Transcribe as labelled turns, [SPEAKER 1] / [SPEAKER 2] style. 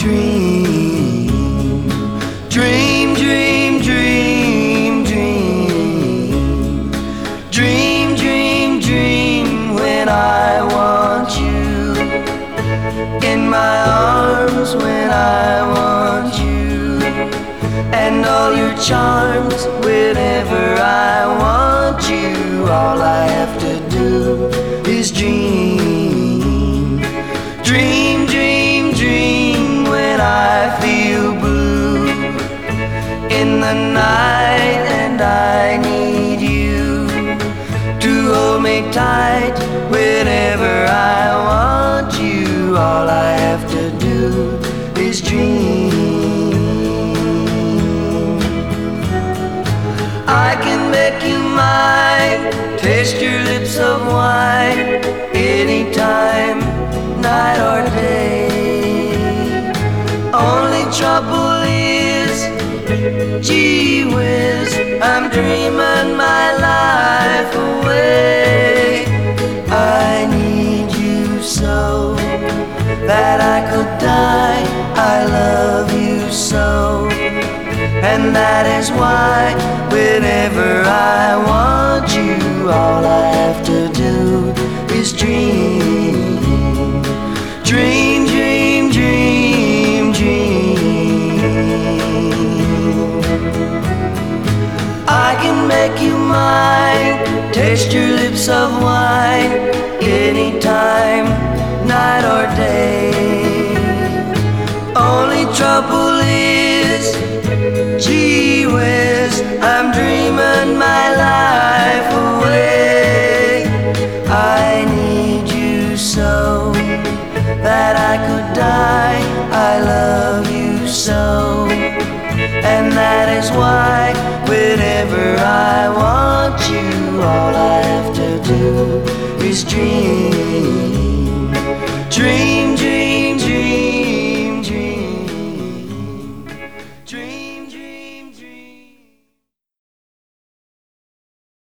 [SPEAKER 1] dream, dream, dream, dream, dream, dream, dream, dream when I want you in my arms, when I want you and all your charms whenever I want you. All I have to do is dream, dream, dream, dream when I feel blue in the night and I need you to hold me tight whenever I want you. All I have to do is dream. I can make you mine, taste your lips of wine, anytime, night or day. Only trouble is, gee whiz, I'm dreaming my life away. I need you so that I could die. I love you so, and that is why whenever I want you, all I have to do is dream, dream, dream, dream, dream. I can make you mine, taste your lips of wine, anytime, night or day. Only trouble is, gee whiz, I'm dreaming my life away. I need you so that I could die. I love you so, and that is why whenever I want you, all I have to do is dream.